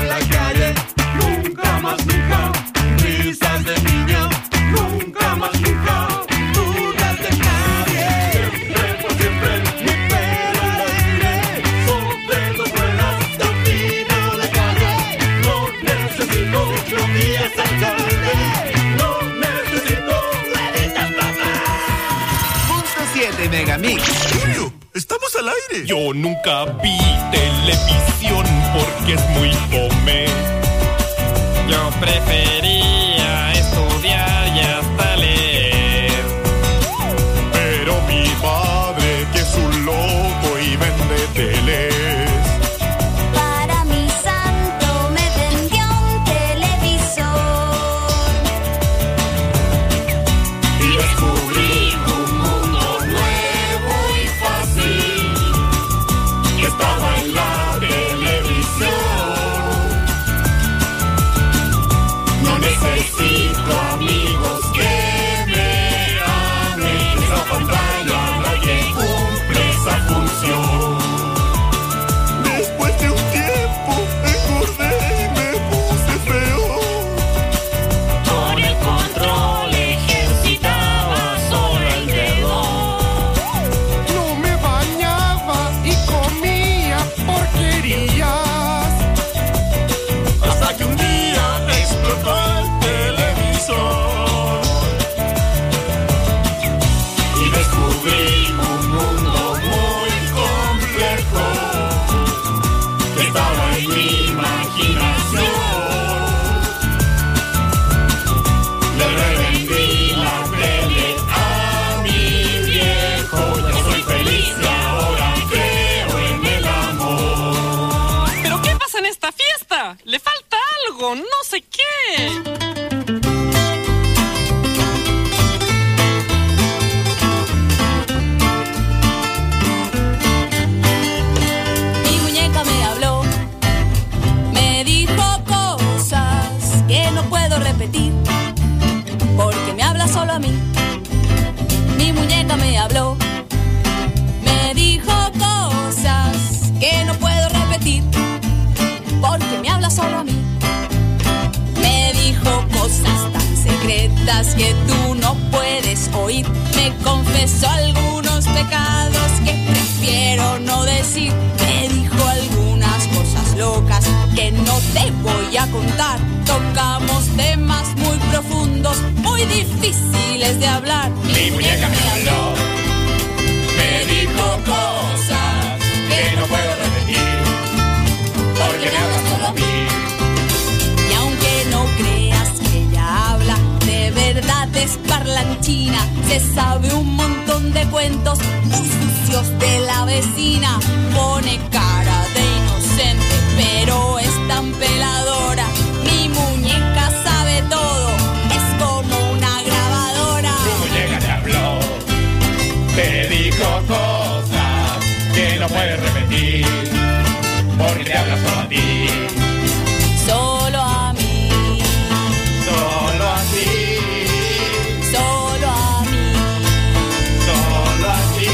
de Megamix. Julio, estamos al aire. Yo nunca vi televisión porque es muy fome. Yo prefería estudiar y hasta leer. Pero mi padre, que es un loco y vende teles. Para mi santo me vendió un televisor. Y descubrí un mundo nuevo y fácil que estaba en la televisión. No necesito amigos que me amen. Esa pantalla la que cumple esa función. Después de un tiempo engordé y me puse feo. Con el control ejercitaba solo el dedo. No me bañaba y comía porquerías. Hasta que un día explotó el televisor. Y descubrí un mundo muy complejo que estaba en mi imaginación. Le revendí la tele a mi viejo. Yo soy feliz y ahora creo en el amor. ¿Pero qué pasa en esta fiesta? Le falta algo, no sé qué. Mi muñeca me habló, me dijo cosas que no puedo repetir, porque me habla solo a mí. Mi muñeca me habló, me dijo cosas que no puedo repetir, porque me habla solo a mí. Me dijo cosas tan secretas que tú no puedes oír. Me confesó algunos pecados que prefiero no decir. Me dijo algunas cosas locas que no te voy a contar. Tocamos temas muy profundos, muy difíciles de hablar. Mi muñeca me habló, me dijo cosas que no puedo repetir, porque me habla solo a mí. Y aunque no creas que ella habla, de verdad es parlanchina. Se sabe un montón de cuentos muy sucios de la vecina. Pone cara de inocente, pero es tan peladora. Mi muñeca sabe todo, es como una grabadora. Mi muñeca te habló, te dijo cosas que no puedes repetir, porque te habla solo a ti. Solo a mí, Solo a ti, solo a mí, solo a ti,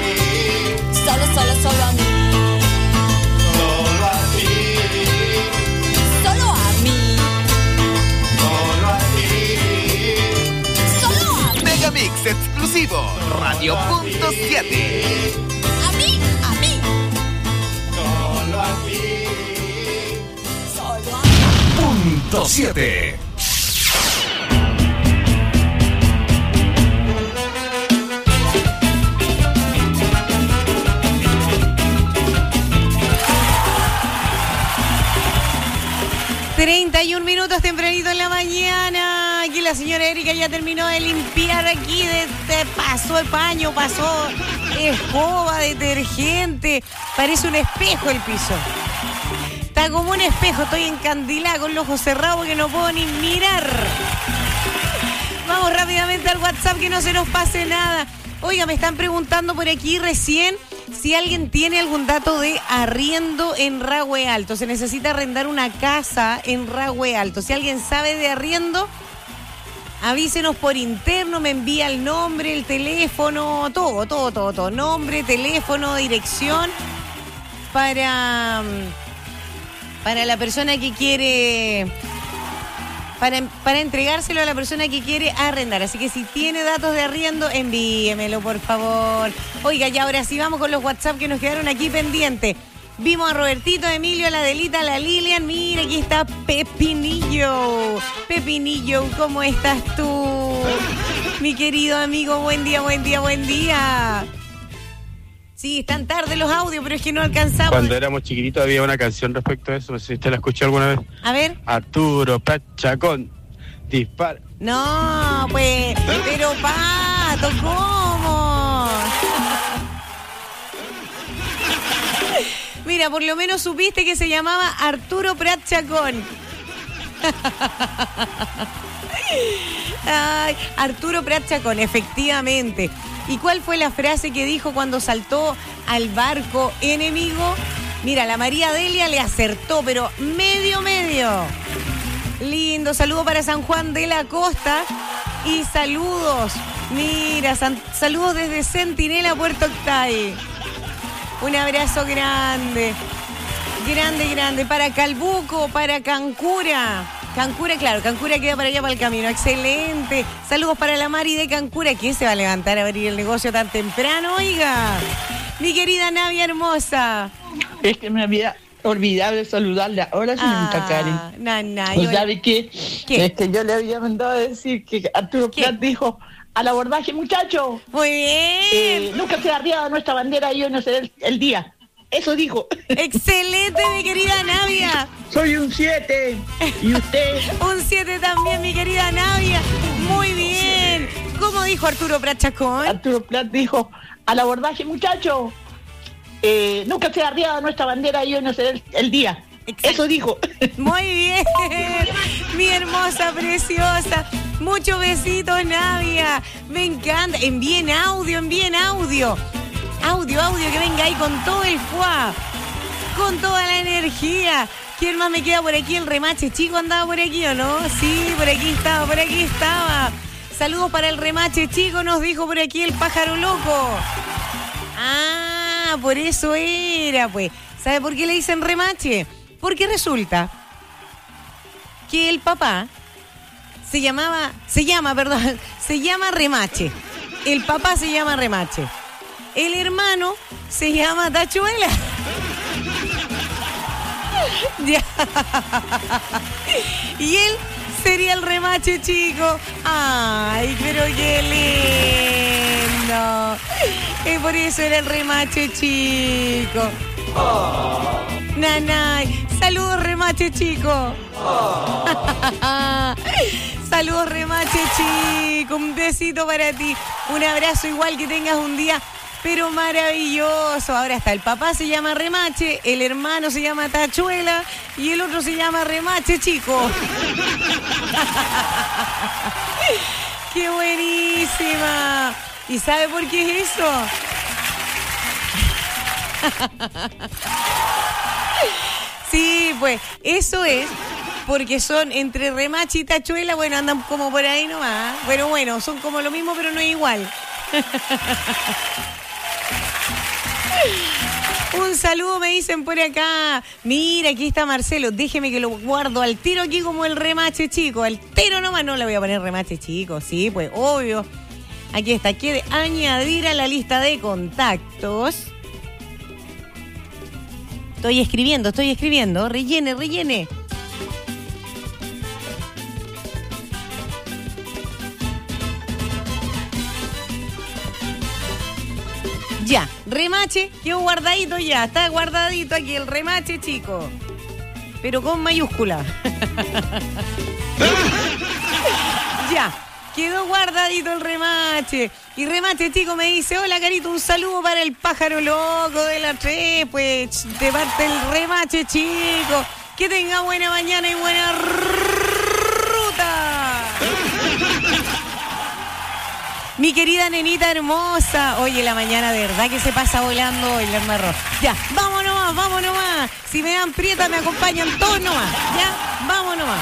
solo a mí, solo a ti, solo a mí, solo a ti. solo a mí. Megamix exclusivo, Radio Punto 7. A mí, Solo a ti. solo a mí. Punto 7. ...31 tempranito en la mañana. Aquí la señora Erika ya terminó de limpiar aquí. Pasó el paño, pasó escoba, detergente. Parece un espejo el piso. Está como un espejo. Estoy encandilada con los ojos cerrados porque no puedo ni mirar. Vamos rápidamente al WhatsApp, que no se nos pase nada. Oiga, me están preguntando por aquí recién si alguien tiene algún dato de arriendo en Rahue Alto. Se necesita arrendar una casa en Rahue Alto. Si alguien sabe de arriendo, avísenos por interno, me envía el nombre, el teléfono, todo. Nombre, teléfono, dirección para la persona que quiere... Para entregárselo a la persona que quiere arrendar. Así que si tiene datos de arriendo, envíemelo, por favor. Oiga, y ahora sí vamos con los WhatsApp que nos quedaron aquí pendientes. Vimos a Robertito, a Emilio, a la Delita, a la Lilian. Mira, aquí está Pepinillo. Pepinillo, ¿cómo estás tú? Mi querido amigo, buen día, buen día, buen día. Sí, están tarde los audios, pero es que no alcanzamos. Cuando éramos chiquititos había una canción respecto a eso, no sé si usted la escuchó alguna vez. A ver. Arturo Prat Chacón, dispara. No, pues, pero Pato, ¿cómo? Mira, por lo menos supiste que se llamaba Arturo Prat Chacón. Ay, Arturo Prat Chacón, efectivamente. ¿Y cuál fue la frase que dijo cuando saltó al barco enemigo? Mira, la María Delia le acertó, pero medio. Lindo, saludo para San Juan de la Costa. Y saludos, mira, saludos desde Centinela, Puerto Octay. Un abrazo grande. Grande, para Calbuco, para Cancura. Cancura, claro, Cancura queda para allá para el camino. Excelente. Saludos para la Mari de Cancura. ¿Quién se va a levantar a abrir el negocio tan temprano? Oiga, mi querida Navia hermosa. Es que me había olvidado de saludarla. Ahora, señorita Karen. Nanay. ¿Sabe qué? ¿Qué? Es que yo le había mandado a decir que Arturo Prat dijo: al abordaje, muchacho. Muy bien. Nunca se arriba nuestra bandera y hoy no será el día. Eso dijo. Excelente, mi querida Navia. Soy un 7. ¿Y usted? Un 7 también, mi querida Navia. Muy bien. ¿Cómo dijo Arturo Prat Chacón? Arturo Prat dijo: al abordaje, muchacho. Nunca se arriba nuestra bandera y hoy no será el día. Exacto. Eso dijo. Muy bien. Mi hermosa, preciosa. Muchos besitos, Navia. Me encanta. Envíen audio. Audio, que venga ahí con todo el fuá, con toda la energía. ¿Quién más me queda por aquí? El remache chico andaba por aquí, ¿o no? Sí, por aquí estaba. Saludos para el remache chico, nos dijo por aquí el pájaro loco. Ah, por eso era, pues. ¿Sabe por qué le dicen remache? Porque resulta que el papá se llama Remache. El papá se llama Remache. El hermano se llama Tachuela. Ya. Y él sería el remache chico. Ay, pero qué lindo. Y por eso era el remache chico. Nanay. Saludos, remache chico. Saludos, remache chico. Un besito para ti. Un abrazo, igual, que tengas un día pero maravilloso. Ahora está, el papá se llama Remache, el hermano se llama Tachuela y el otro se llama Remache chico. ¡Qué buenísima! ¿Y sabe por qué es eso? Sí, pues, eso es porque son entre Remache y Tachuela, bueno, andan como por ahí nomás. Bueno, son como lo mismo, pero no es igual. Un saludo me dicen por acá. Mira, aquí está Marcelo. Déjeme que lo guardo al tiro aquí como el remache chico. Al tiro nomás, no le voy a poner remache chico. Sí, pues obvio. Aquí está. Quiere añadir a la lista de contactos. Estoy escribiendo. Rellene. Ya, remache, quedó guardadito ya, está guardadito aquí el remache chico, pero con mayúscula. Ya, quedó guardadito el remache. Y remache chico me dice: hola Carito, un saludo para el pájaro loco de la 3, pues de parte el remache chico. Que tenga buena mañana y buena ruta. Mi querida nenita hermosa. Oye, la mañana de verdad que se pasa volando hoy, la hermano. Ya, vamos nomás. Si me dan prieta, me acompañan todos nomás. Ya, vamos nomás.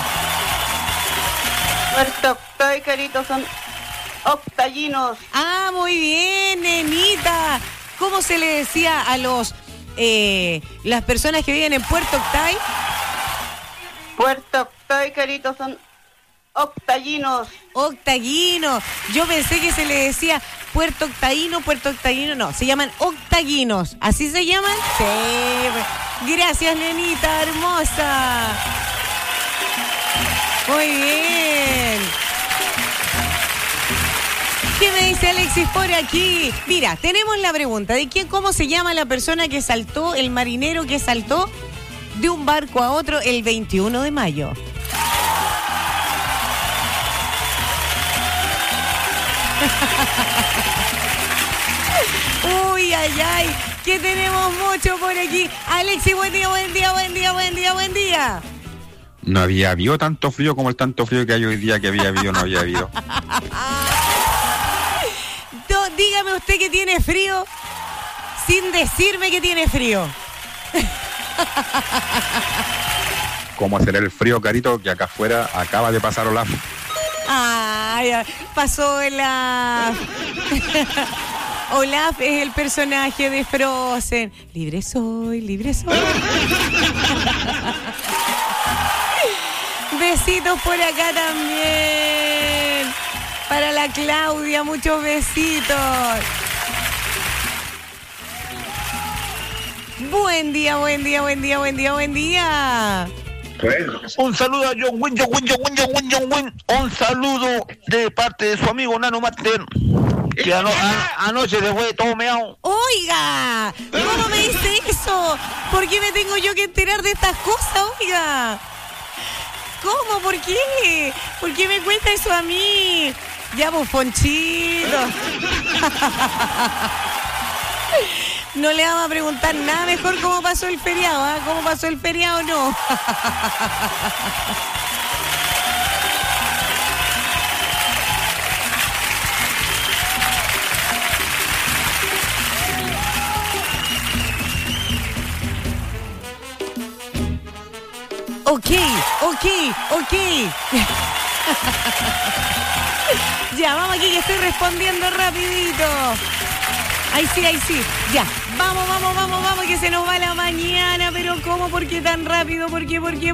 Puerto Octay, Carito, son octallinos. Ah, muy bien, nenita. ¿Cómo se le decía a las personas que viven en Puerto Octay? Puerto Octay, Carito, son octallinos. Yo pensé que se le decía Puerto Octaguino, no, se llaman octaguinos. ¿Así se llaman? Sí. Gracias, nenita hermosa. Muy bien. ¿Qué me dice Alexis por aquí? Mira, tenemos la pregunta de cómo se llama la persona que saltó, el marinero que saltó de un barco a otro el 21 de mayo. Uy, ay, ay, que tenemos mucho por aquí. Alexis, buen día, buen día, buen día, buen día, buen día. No había habido tanto frío como el tanto frío que hay hoy día que había habido, no había habido. Dígame usted que tiene frío sin decirme que tiene frío. ¿Cómo será el frío, Carito? Que acá afuera acaba de pasar Olaf. Ay, pasó Olaf. Olaf es el personaje de Frozen. Libre soy, libre soy. Besitos por acá también. Para la Claudia, muchos besitos. Buen día, buen día, buen día, buen día, buen día. Un saludo a John Win. Un saludo de parte de su amigo Nano Master, que anoche le fue todo meado. Oiga, ¿cómo me dice eso? ¿Por qué me tengo yo que enterar de estas cosas, oiga? ¿Cómo? ¿Por qué? ¿Por qué me cuenta eso a mí? Ya, bufonchito. No le vamos a preguntar nada mejor cómo pasó el feriado, ¿eh? ¿Cómo pasó el feriado o no? Ok. Ya, vamos aquí que estoy respondiendo rapidito. Ahí sí. Ya, vamos, que se nos va la mañana. Pero ¿cómo? ¿Por qué tan rápido? ¿Por qué? ¿Por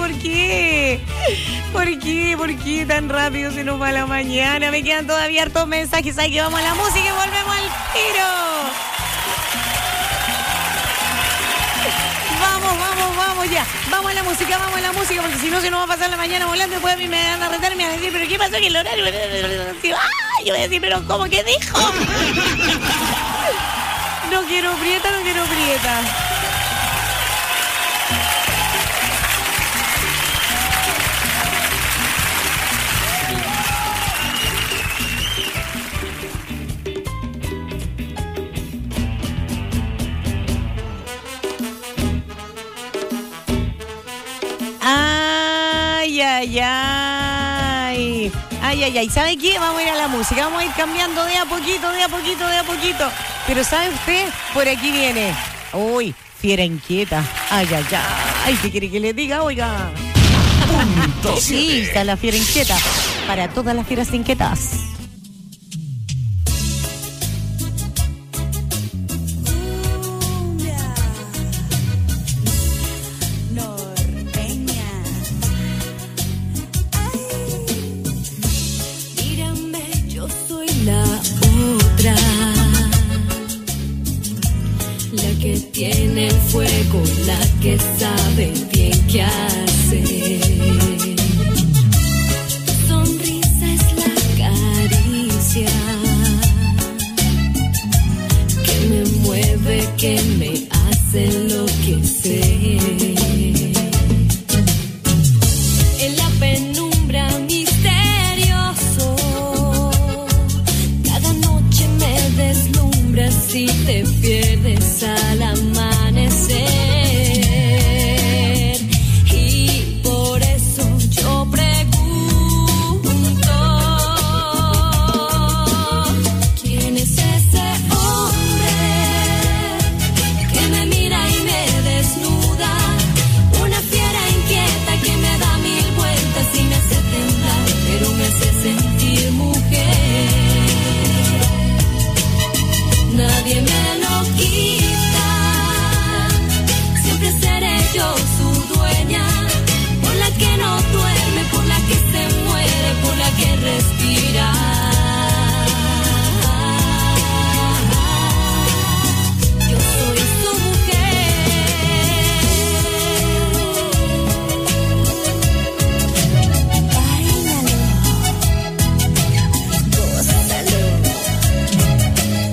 qué tan rápido se nos va la mañana? Me quedan todavía hartos mensajes. Ahí que vamos a la música y volvemos al tiro. Vamos ya. Vamos a la música, porque si no se nos va a pasar la mañana volando. Después a mí me van a retar y me van a decir, ¿pero qué pasó que el horario? Yo voy a decir, ¿pero cómo que dijo? No quiero prieta. Ay. ¿Sabe qué? Vamos a ir a la música. Vamos a ir cambiando de a poquito. Pero ¿sabe usted? Por aquí viene. Uy, fiera inquieta. Ay. ¿Qué quiere que le diga? Oiga. Sí, está la fiera inquieta. Para todas las fieras inquietas. Tiene fuego, la que sabe bien qué hacer. Tu sonrisa es la caricia que me mueve, que me hace enloquecer. En la penumbra misterioso, cada noche me deslumbras y te pierdes al amanecer. Y por eso yo pregunto, ¿quién es ese hombre que me mira y me desnuda? Una fiera inquieta que me da mil vueltas y me hace temblar, pero me hace sentir mujer. Nadie me